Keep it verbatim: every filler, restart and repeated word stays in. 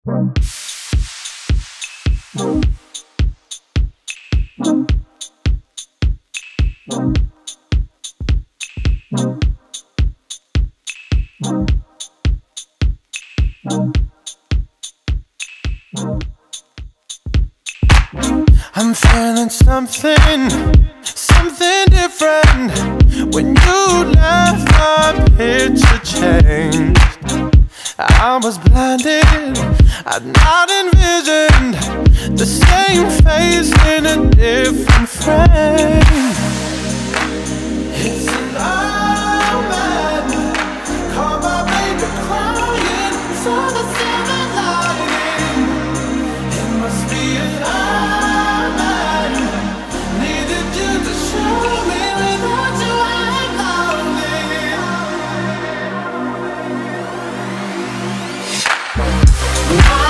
I'm feeling something, something different. When you left, my picture changed. I was blinded, I'd not envisioned the same face in a different frame. It's an omen, call my baby crying for the silver lining. It must be an omen, needed you to show me without you I'm lonely.